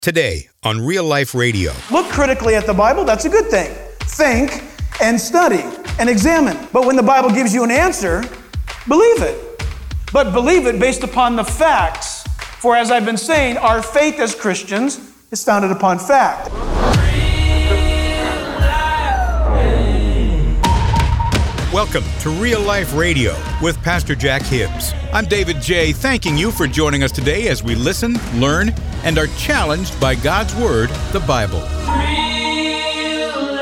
Today on Real Life Radio. Look critically at the Bible, that's a good thing. Think and study and examine. But when the Bible gives you an answer, believe it. But believe it based upon the facts. For as I've been saying, our faith as Christians is founded upon fact. Welcome to Real Life Radio with Pastor Jack Hibbs. I'm David J., thanking you for joining us today as we listen, learn, and are challenged by God's Word, the Bible. Real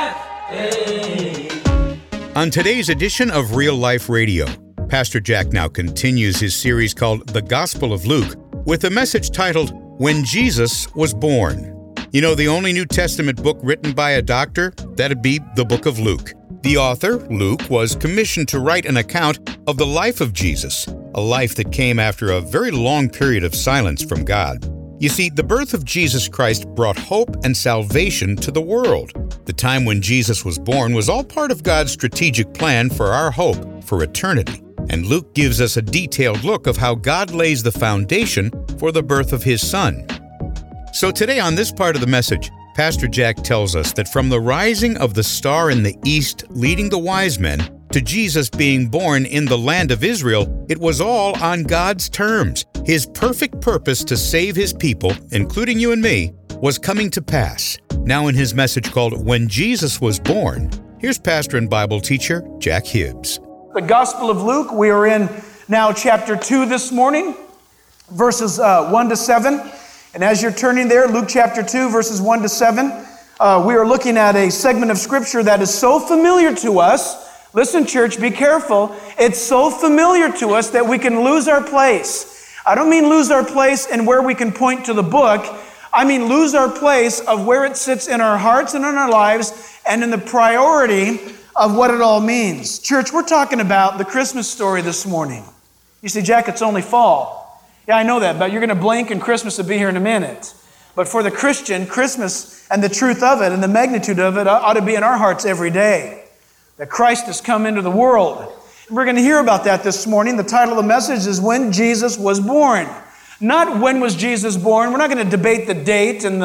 Life. On today's edition of Real Life Radio, Pastor Jack now continues his series called The Gospel of Luke with a message titled, When Jesus Was Born. You know, the only New Testament book written by a doctor, that'd be the book of Luke. The author, Luke, was commissioned to write an account of the life of Jesus, a life that came after a very long period of silence from God. You see, the birth of Jesus Christ brought hope and salvation to the world. The time when Jesus was born was all part of God's strategic plan for our hope for eternity. And Luke gives us a detailed look of how God lays the foundation for the birth of His Son. So today on this part of the message, Pastor Jack tells us that from the rising of the star in the east leading the wise men to Jesus being born in the land of Israel, it was all on God's terms. His perfect purpose to save His people, including you and me, was coming to pass. Now in his message called When Jesus Was Born, here's pastor and Bible teacher Jack Hibbs. The Gospel of Luke, we are in now chapter 2 this morning, verses 1 to 7. And as you're turning there, Luke chapter 2, verses 1 to 7, we are looking at a segment of Scripture that is so familiar to us. Listen, church, be careful. It's so familiar to us that we can lose our place. I don't mean lose our place in where we can point to the book. I mean lose our place of where it sits in our hearts and in our lives and in the priority of what it all means. Church, we're talking about the Christmas story this morning. You say, Jack, it's only fall. Yeah, I know that, but you're going to blink and Christmas will be here in a minute. But for the Christian, Christmas and the truth of it and the magnitude of it ought to be in our hearts every day. That Christ has come into the world. And we're going to hear about that this morning. The title of the message is When Jesus Was Born. Not when was Jesus born. We're not going to debate the date and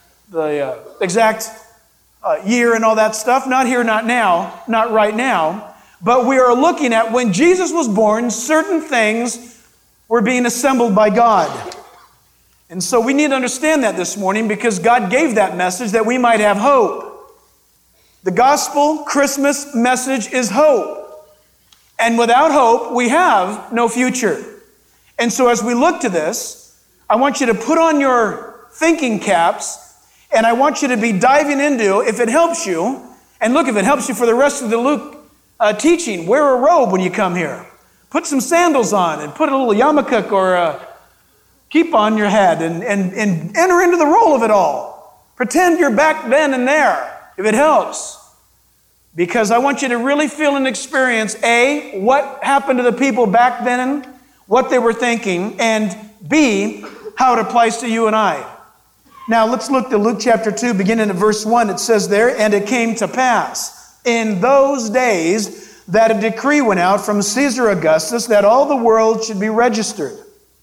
the exact year and all that stuff. Not here, not now, not right now. But we are looking at when Jesus was born, certain things were being assembled by God. And so we need to understand that this morning because God gave that message that we might have hope. The gospel Christmas message is hope. And without hope, we have no future. And so as we look to this, I want you to put on your thinking caps and I want you to be diving into, if it helps you, and look, if it helps you for the rest of the Luke teaching, wear a robe when you come here. Put some sandals on and put a little yarmulke or a kippah on your head and enter into the role of it all. Pretend you're back then and there, if it helps. Because I want you to really feel and experience, A, what happened to the people back then, what they were thinking, and B, how it applies to you and I. Now let's look to Luke chapter 2, beginning at verse 1. It says there, And it came to pass in those days that a decree went out from Caesar Augustus that all the world should be registered.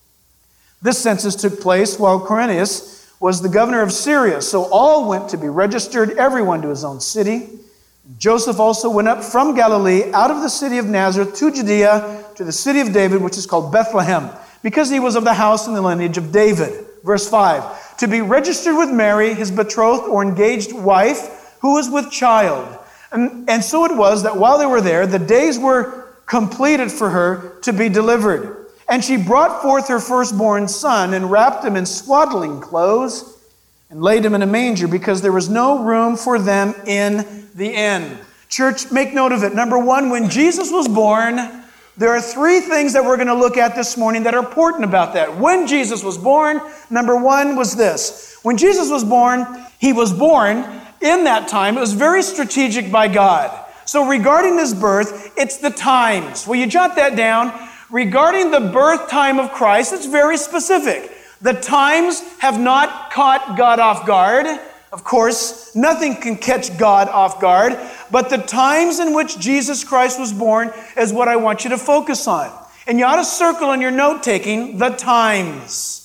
This census took place while Quirinius was the governor of Syria. So all went to be registered, everyone to his own city. Joseph also went up from Galilee out of the city of Nazareth to Judea to the city of David, which is called Bethlehem, because he was of the house and the lineage of David. Verse 5, to be registered with Mary, his betrothed or engaged wife, who was with child. And so it was that while they were there, the days were completed for her to be delivered. And she brought forth her firstborn son and wrapped him in swaddling clothes and laid him in a manger because there was no room for them in the inn. Church, make note of it. Number one, when Jesus was born, there are three things that we're going to look at this morning that are important about that. When Jesus was born, number one was this. When Jesus was born, He was born in that time. It was very strategic by God. So regarding His birth, it's the times. Will you jot that down? Regarding the birth time of Christ, it's very specific. The times have not caught God off guard. Of course, nothing can catch God off guard, but the times in which Jesus Christ was born is what I want you to focus on. And you ought to circle in your note-taking the times.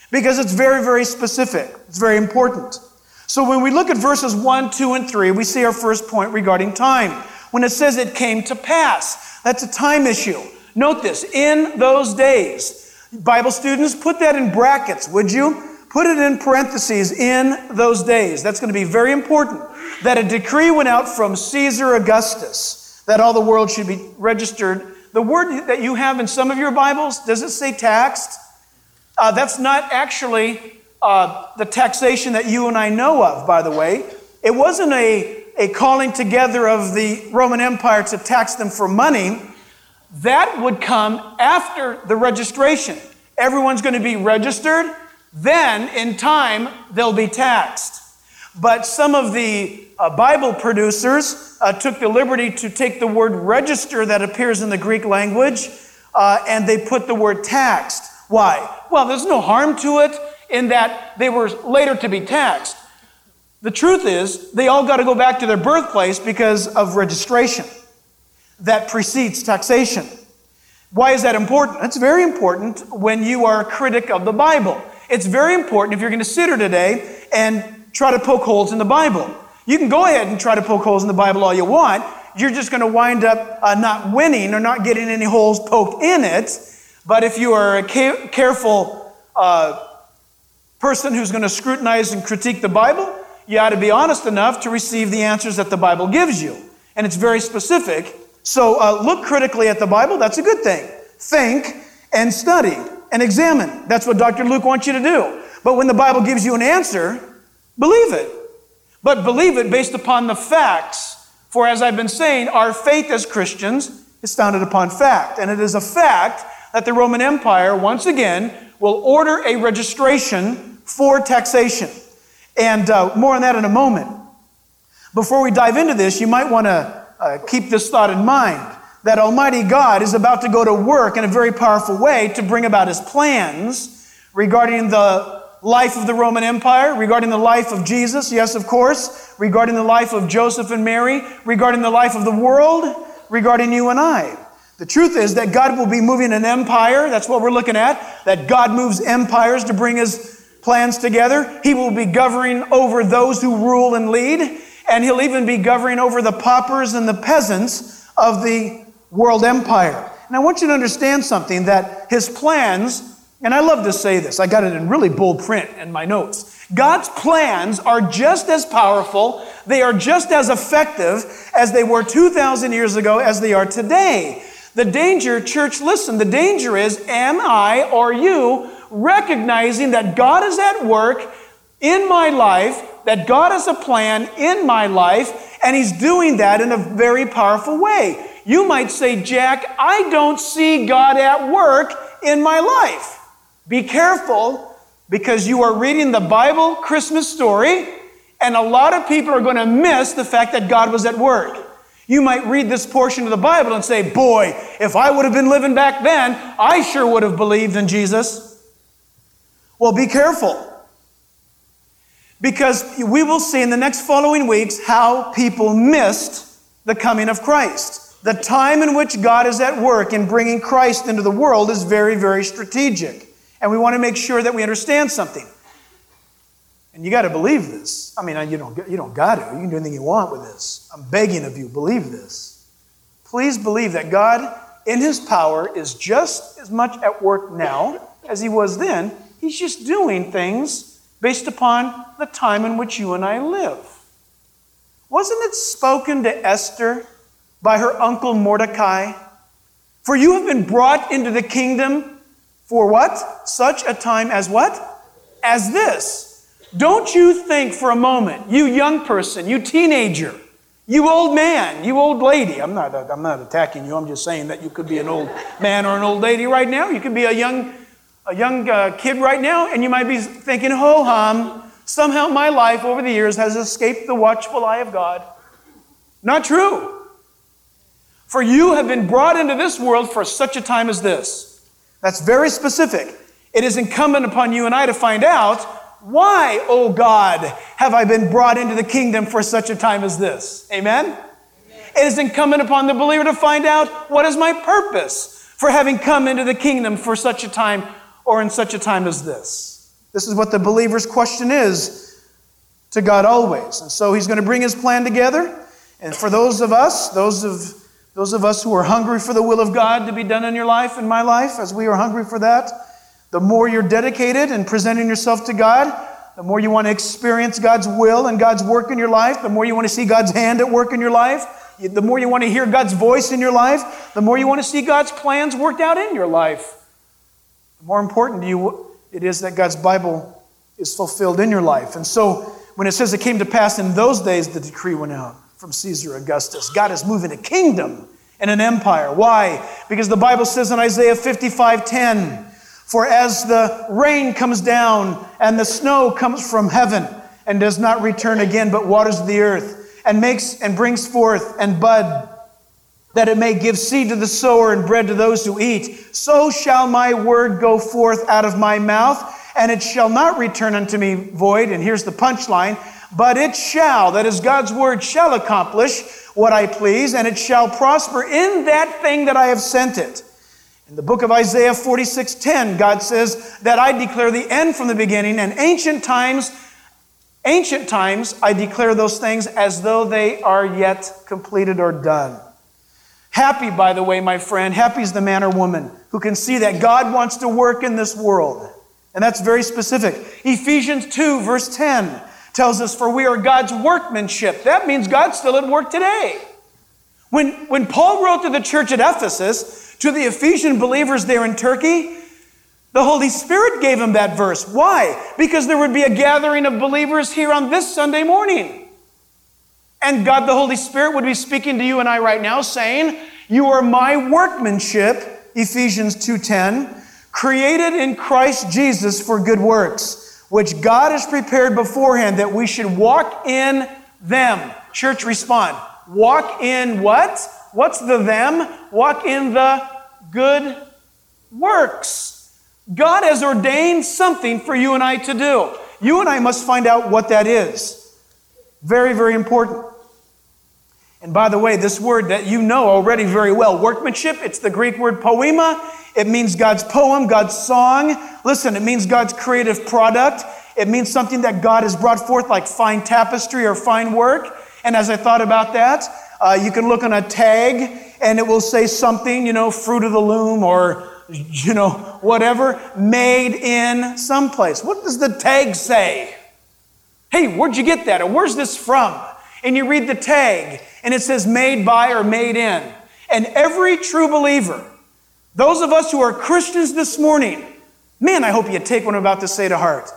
because it's very, very specific. It's very important. So when we look at verses 1, 2, and 3, we see our first point regarding time. When it says it came to pass, that's a time issue. Note this, in those days. Bible students, put that in brackets, would you? Put it in parentheses, in those days. That's going to be very important. That a decree went out from Caesar Augustus that all the world should be registered. The word that you have in some of your Bibles, does it say taxed? That's not actually the taxation that you and I know of, by the way. It wasn't a calling together of the Roman Empire to tax them for money. That would come after the registration. Everyone's going to be registered. Then, in time, they'll be taxed. But some of the Bible producers took the liberty to take the word register that appears in the Greek language, and they put the word taxed. Why? Well, there's no harm to it in that they were later to be taxed. The truth is, they all got to go back to their birthplace because of registration that precedes taxation. Why is that important? It's very important when you are a critic of the Bible. It's very important if you're going to sit here today and try to poke holes in the Bible. You can go ahead and try to poke holes in the Bible all you want. You're just going to wind up not winning or not getting any holes poked in it. But if you are a careful person who's going to scrutinize and critique the Bible, you ought to be honest enough to receive the answers that the Bible gives you. And it's very specific. So look critically at the Bible. That's a good thing. Think and study and examine. That's what Dr. Luke wants you to do. But when the Bible gives you an answer, believe it. But believe it based upon the facts. For as I've been saying, our faith as Christians is founded upon fact. And it is a fact that the Roman Empire, once again, will order a registration for taxation. And more on that in a moment. Before we dive into this, you might want to keep this thought in mind, that Almighty God is about to go to work in a very powerful way to bring about His plans regarding the life of the Roman Empire, regarding the life of Jesus, yes, of course, regarding the life of Joseph and Mary, regarding the life of the world, regarding you and I. The truth is that God will be moving an empire. That's what we're looking at, that God moves empires to bring His plans together. He will be governing over those who rule and lead, and He'll even be governing over the paupers and the peasants of the world empire. And I want you to understand something, that His plans, and I love to say this, I got it in really bold print in my notes. God's plans are just as powerful, they are just as effective as they were 2,000 years ago as they are today. The danger, church, listen, the danger is, am I or you recognizing that God is at work in my life, that God has a plan in my life, and He's doing that in a very powerful way. You might say, Jack, I don't see God at work in my life. Be careful, because you are reading the Bible Christmas story, and a lot of people are going to miss the fact that God was at work. You might read this portion of the Bible and say, boy, if I would have been living back then, I sure would have believed in Jesus. Well, be careful, because we will see in the next following weeks how people missed the coming of Christ. The time in which God is at work in bringing Christ into the world is very, very strategic. And we want to make sure that we understand something. And you got to believe this. I mean, you don't got to. You can do anything you want with this. I'm begging of you, believe this. Please believe that God, in His power, is just as much at work now as He was then. He's just doing things based upon the time in which you and I live. Wasn't it spoken to Esther by her uncle Mordecai? For you have been brought into the kingdom for what? Such a time as what? As this. Don't you think for a moment, you young person, you teenager, you old man, you old lady. I'm not attacking you. I'm just saying that you could be an old man or an old lady right now. You could be a young kid right now, and you might be thinking, ho-hum, somehow my life over the years has escaped the watchful eye of God. Not true. For you have been brought into this world for such a time as this. That's very specific. It is incumbent upon you and I to find out, why, O God, have I been brought into the kingdom for such a time as this? Amen? Amen. It is incumbent upon the believer to find out, what is my purpose for having come into the kingdom for such a time or in such a time as this? This is what the believer's question is to God always. And so he's going to bring his plan together. And for those of us who are hungry for the will of God to be done in your life, in my life, as we are hungry for that, the more you're dedicated in presenting yourself to God, the more you want to experience God's will and God's work in your life, the more you want to see God's hand at work in your life, the more you want to hear God's voice in your life, the more you want to see God's plans worked out in your life, the more important to you it is that God's Bible is fulfilled in your life. And so when it says it came to pass in those days, the decree went out from Caesar Augustus. God is moving a kingdom and an empire. Why? Because the Bible says in Isaiah 55:10, for as the rain comes down and the snow comes from heaven and does not return again, but waters the earth and makes and brings forth and bud, that it may give seed to the sower and bread to those who eat, so shall my word go forth out of my mouth, and it shall not return unto me void. And here's the punchline. But it shall, that is God's word, shall accomplish what I please, and it shall prosper in that thing that I have sent it. In the book of Isaiah 46:10, God says that I declare the end from the beginning, and ancient times I declare those things as though they are yet completed or done. Happy, by the way, my friend, happy is the man or woman who can see that God wants to work in this world. And that's very specific. Ephesians 2, verse 10 tells us, for we are God's workmanship. That means God's still at work today. When Paul wrote to the church at Ephesus, to the Ephesian believers there in Turkey, the Holy Spirit gave him that verse. Why? Because there would be a gathering of believers here on this Sunday morning. And God, the Holy Spirit, would be speaking to you and I right now, saying, you are my workmanship, Ephesians 2:10, created in Christ Jesus for good works, which God has prepared beforehand that we should walk in them. Church, respond. Walk in what? What's the them? Walk in the good works. God has ordained something for you and I to do. You and I must find out what that is. Very, very important. And by the way, this word that you know already very well, workmanship, it's the Greek word poema. It means God's poem, God's song. Listen, it means God's creative product. It means something that God has brought forth like fine tapestry or fine work. And as I thought about that, you can look on a tag and it will say something, fruit of the loom or, whatever, made in someplace. What does the tag say? Hey, where'd you get that? Or where's this from? And you read the tag and it says made by or made in. And every true believer, those of us who are Christians this morning, man, I hope you take what I'm about to say to heart.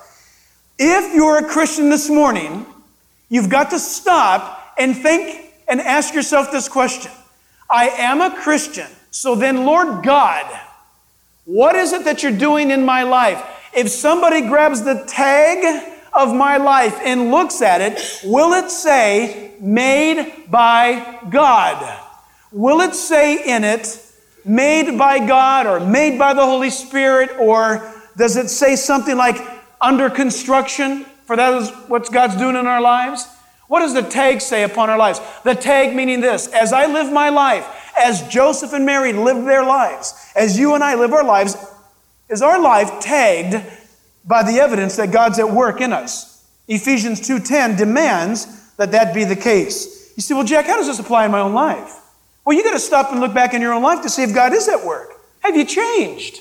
If you're a Christian this morning, you've got to stop and think and ask yourself this question. I am a Christian, so then, Lord God, what is it that you're doing in my life? If somebody grabs the tag of my life and looks at it, will it say, made by God? Will it say in it, made by God or made by the Holy Spirit? Or does it say something like under construction? For that is what God's doing in our lives. What does the tag say upon our lives? The tag meaning this: as I live my life, as Joseph and Mary lived their lives, as you and I live our lives, is our life tagged by the evidence that God's at work in us? Ephesians 2:10 demands that be the case. You say, well, Jack, how does this apply in my own life? Well, you got to stop and look back in your own life to see if God is at work. Have you changed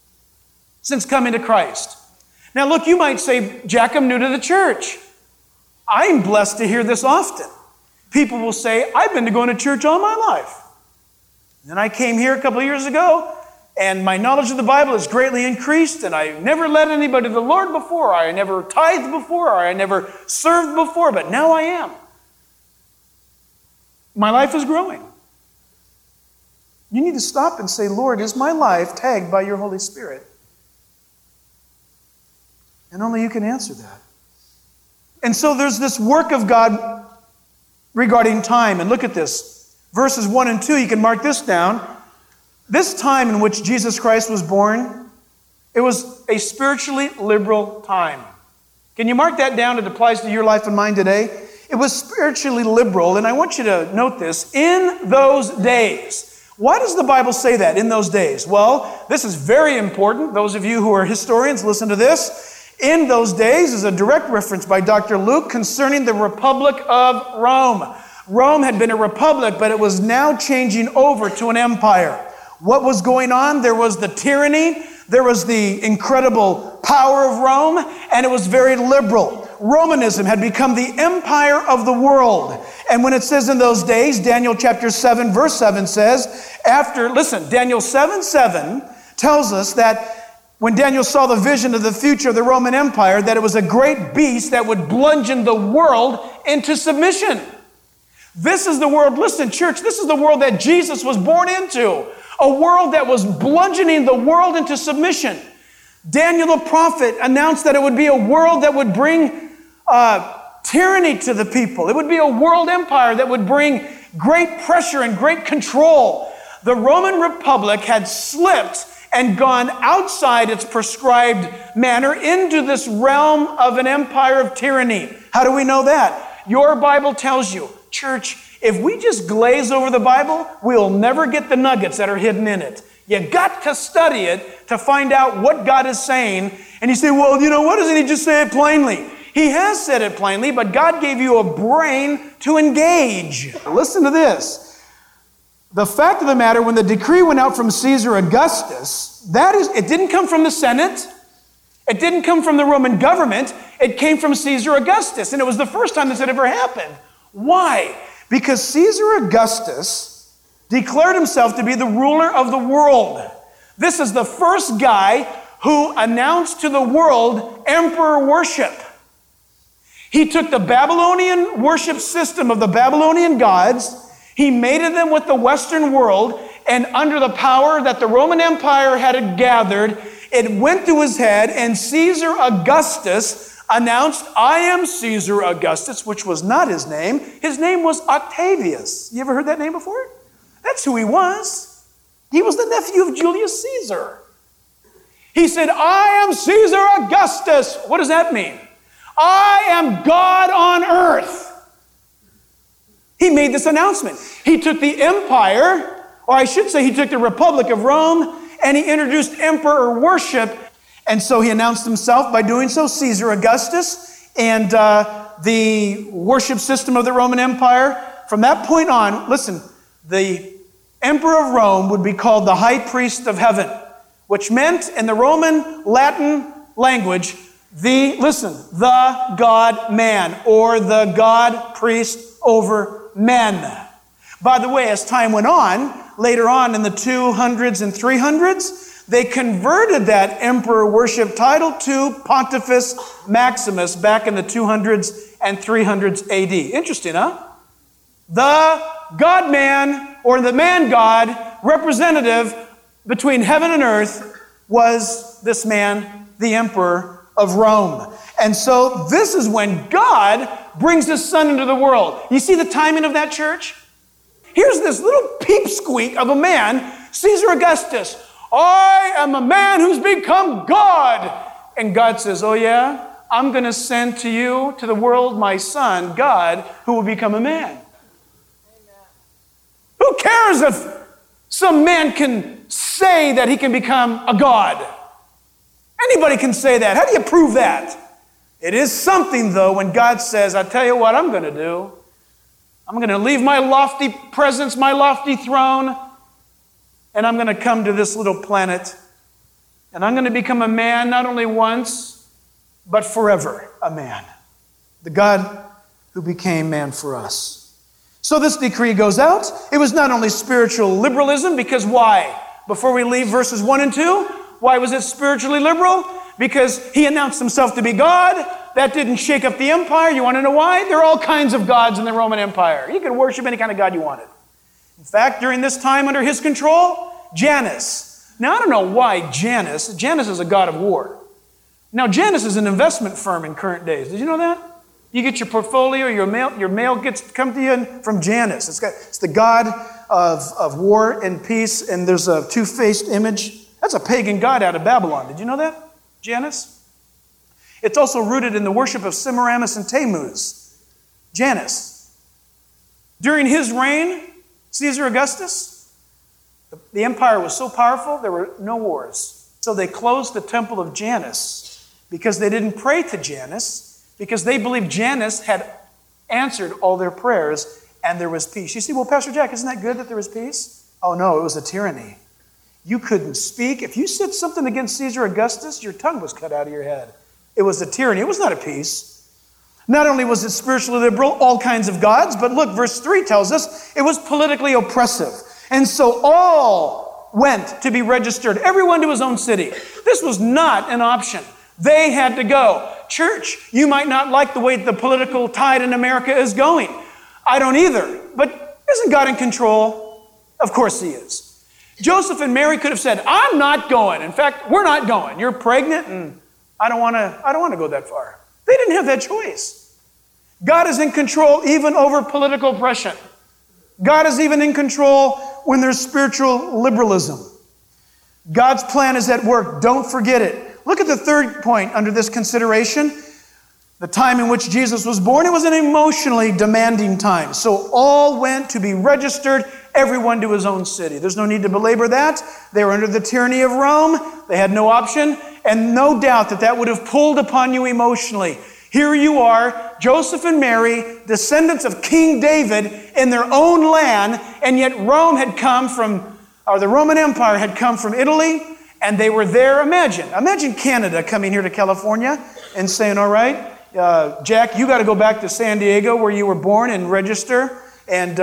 since coming to Christ? Now, look, you might say, Jack, I'm new to the church. I'm blessed to hear this often. People will say, I've been going to church all my life. And then I came here a couple of years ago, and my knowledge of the Bible has greatly increased, and I never led anybody to the Lord before. I never tithed before, or I never served before, but now I am. My life is growing. You need to stop and say, Lord, is my life tagged by your Holy Spirit? And only you can answer that. And so there's this work of God regarding time. And look at this. Verses 1 and 2, you can mark this down. This time in which Jesus Christ was born, it was a spiritually liberal time. Can you mark that down? It applies to your life and mine today. It was spiritually liberal, and I want you to note this, in those days. Why does the Bible say that, in those days? Well, this is very important. Those of you who are historians, listen to this. In those days is a direct reference by Dr. Luke concerning the Republic of Rome. Rome had been a republic, but it was now changing over to an empire. What was going on? There was the tyranny, there was the incredible power of Rome, and it was very liberal. Romanism had become the empire of the world. And when it says in those days, Daniel chapter 7, verse 7 says, Daniel 7:7 tells us that when Daniel saw the vision of the future of the Roman Empire, that it was a great beast that would bludgeon the world into submission. This is the world, listen, church, this is the world that Jesus was born into. A world that was bludgeoning the world into submission. Daniel the prophet announced that it would be a world that would bring tyranny to the people. It would be a world empire that would bring great pressure and great control. The Roman Republic had slipped and gone outside its prescribed manner into this realm of an empire of tyranny. How do we know that? Your Bible tells you, church, if we just glaze over the Bible, we'll never get the nuggets that are hidden in it. You got to study it to find out what God is saying. And you say, well, what doesn't he just say it plainly? He has said it plainly, but God gave you a brain to engage. Listen to this. The fact of the matter, when the decree went out from Caesar Augustus, it didn't come from the Senate. It didn't come from the Roman government. It came from Caesar Augustus. And it was the first time this had ever happened. Why? Because Caesar Augustus declared himself to be the ruler of the world. This is the first guy who announced to the world emperor worship. He took the Babylonian worship system of the Babylonian gods, he mated them with the Western world, and under the power that the Roman Empire had gathered, it went to his head, and Caesar Augustus announced, I am Caesar Augustus, which was not his name. His name was Octavius. You ever heard that name before? That's who he was. He was the nephew of Julius Caesar. He said, I am Caesar Augustus. What does that mean? I am God on earth. He made this announcement. He took the empire, or I should say he took the Republic of Rome, and he introduced emperor worship. And so he announced himself by doing so, Caesar Augustus, and the worship system of the Roman Empire. From that point on, listen, the emperor of Rome would be called the high priest of heaven, which meant in the Roman Latin language, the God-man, or the God-priest over men. By the way, as time went on, later on in the 200s and 300s, they converted that emperor worship title to Pontifex Maximus back in the 200s and 300s AD. Interesting, huh? The God-man, or the man-God, representative between heaven and earth was this man, the emperor of Rome. And so this is when God brings his son into the world. You see the timing of that, church? Here's this little peepsqueak of a man, Caesar Augustus. I am a man who's become God. And God says, oh yeah? I'm going to send to you, to the world, my son, God, who will become a man. Amen. Who cares if some man can say that he can become a God? Anybody can say that. How do you prove that? It is something, though, when God says, I tell you what I'm going to do. I'm going to leave my lofty presence, my lofty throne, and I'm going to come to this little planet, and I'm going to become a man not only once, but forever a man. The God who became man for us. So this decree goes out. It was not only spiritual liberalism, because why? Before we leave verses 1 and 2, why was it spiritually liberal? Because he announced himself to be God. That didn't shake up the empire. You want to know why? There are all kinds of gods in the Roman Empire. You could worship any kind of god you wanted. In fact, during this time under his control, Janus. Now, I don't know why Janus is a god of war. Now, Janus is an investment firm in current days. Did you know that? You get your portfolio, your mail gets to come to you from Janus. It's the god of war and peace, and there's a two-faced image. That's a pagan god out of Babylon. Did you know that? Janus. It's also rooted in the worship of Semiramis and Tammuz. Janus. During his reign, Caesar Augustus, the empire was so powerful, there were no wars. So they closed the temple of Janus because they didn't pray to Jannes, because they believed Jannes had answered all their prayers and there was peace. You see, well, Pastor Jack, isn't that good that there was peace? Oh no, it was a tyranny. You couldn't speak. If you said something against Caesar Augustus, your tongue was cut out of your head. It was a tyranny. It was not a peace. Not only was it spiritually liberal, all kinds of gods, but look, verse 3 tells us it was politically oppressive. And so all went to be registered, everyone to his own city. This was not an option. They had to go. Church, you might not like the way the political tide in America is going. I don't either. But isn't God in control? Of course he is. Joseph and Mary could have said, I'm not going. In fact, we're not going. You're pregnant and I don't want to go that far. They didn't have that choice. God is in control even over political oppression. God is even in control when there's spiritual liberalism. God's plan is at work. Don't forget it. Look at the third point under this consideration. The time in which Jesus was born, it was an emotionally demanding time. So all went to be registered, everyone to his own city. There's no need to belabor that. They were under the tyranny of Rome. They had no option. And no doubt that would have pulled upon you emotionally. Here you are, Joseph and Mary, descendants of King David in their own land, and yet Rome had come from, or the Roman Empire had come from Italy, and they were there. Imagine Canada coming here to California and saying, all right, Jack, you got to go back to San Diego where you were born and register, and,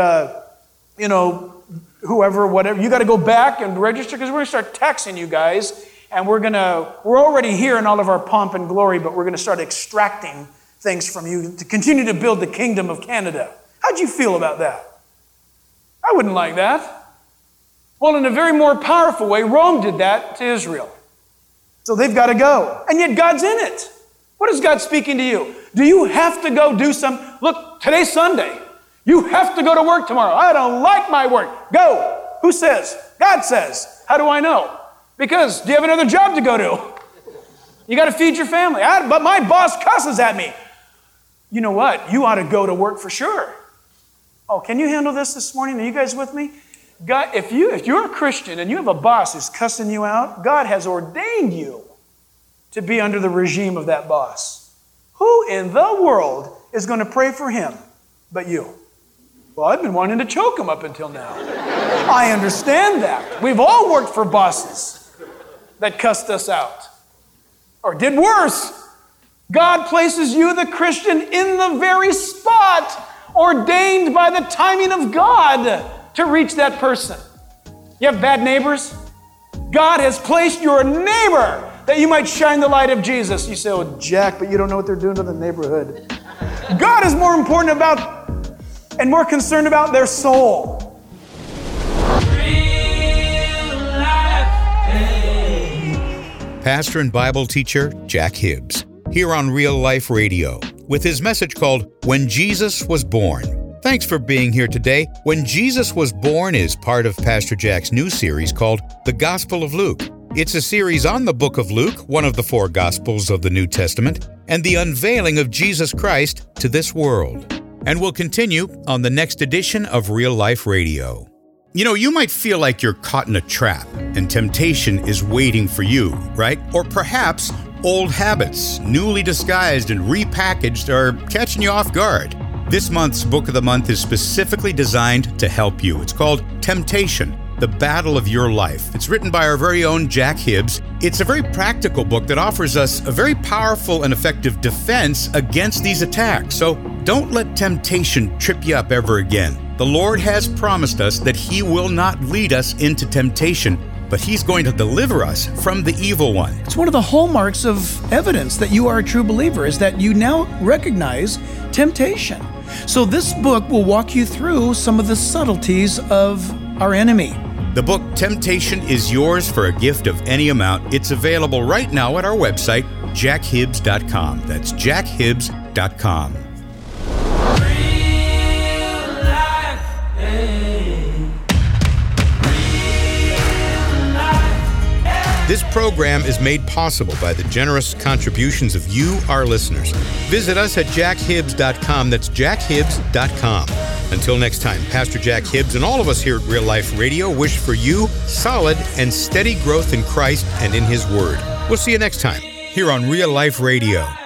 whoever, whatever, you got to go back and register because we're going to start taxing you guys. And we're already here in all of our pomp and glory, but we're going to start extracting things from you to continue to build the kingdom of Canada. How'd you feel about that? I wouldn't like that. Well, in a very more powerful way, Rome did that to Israel. So they've got to go. And yet God's in it. What is God speaking to you? Do you have to go do something? Look, today's Sunday. You have to go to work tomorrow. I don't like my work. Go. Who says? God says. How do I know? Because do you have another job to go to? You got to feed your family. But my boss cusses at me. You know what? You ought to go to work for sure. Oh, can you handle this morning? Are you guys with me? God, if you're a Christian and you have a boss who's cussing you out, God has ordained you to be under the regime of that boss. Who in the world is going to pray for him but you? Well, I've been wanting to choke him up until now. I understand that. We've all worked for bosses that cussed us out. Or did worse. God places you, the Christian, in the very spot ordained by the timing of God to reach that person. You have bad neighbors? God has placed your neighbor that you might shine the light of Jesus. You say, oh, Jack, but you don't know what they're doing to the neighborhood. God is more important about and more concerned about their soul. Pastor and Bible teacher Jack Hibbs, here on Real Life Radio, with his message called When Jesus Was Born. Thanks for being here today. When Jesus Was Born is part of Pastor Jack's new series called The Gospel of Luke. It's a series on the book of Luke, one of the 4 Gospels of the New Testament, and the unveiling of Jesus Christ to this world. And we'll continue on the next edition of Real Life Radio. You know, you might feel like you're caught in a trap and temptation is waiting for you, right? Or perhaps old habits, newly disguised and repackaged, are catching you off guard. This month's Book of the Month is specifically designed to help you. It's called Temptation, The Battle of Your Life. It's written by our very own Jack Hibbs. It's a very practical book that offers us a very powerful and effective defense against these attacks. So don't let temptation trip you up ever again. The Lord has promised us that He will not lead us into temptation, but He's going to deliver us from the evil one. It's one of the hallmarks of evidence that you are a true believer is that you now recognize temptation. So this book will walk you through some of the subtleties of our enemy. The book Temptation is yours for a gift of any amount. It's available right now at our website, jackhibbs.com. That's jackhibbs.com. This program is made possible by the generous contributions of you, our listeners. Visit us at jackhibbs.com. That's jackhibbs.com. Until next time, Pastor Jack Hibbs and all of us here at Real Life Radio wish for you solid and steady growth in Christ and in His Word. We'll see you next time here on Real Life Radio.